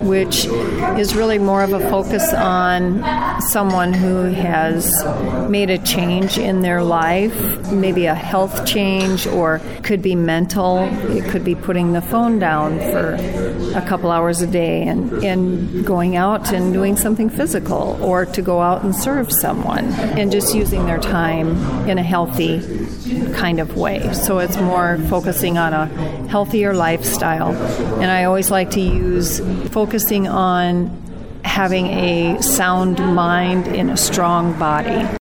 which is really more of a focus on someone who has made a change in their life, maybe a health change, or could be mental. It could be putting the phone down for a couple hours a day and going out and doing something physical, or to go out and serve someone, and just using their time in a healthy kind of way. So it's more focusing on a healthier lifestyle. And I always like to use focusing on having a sound mind in a strong body.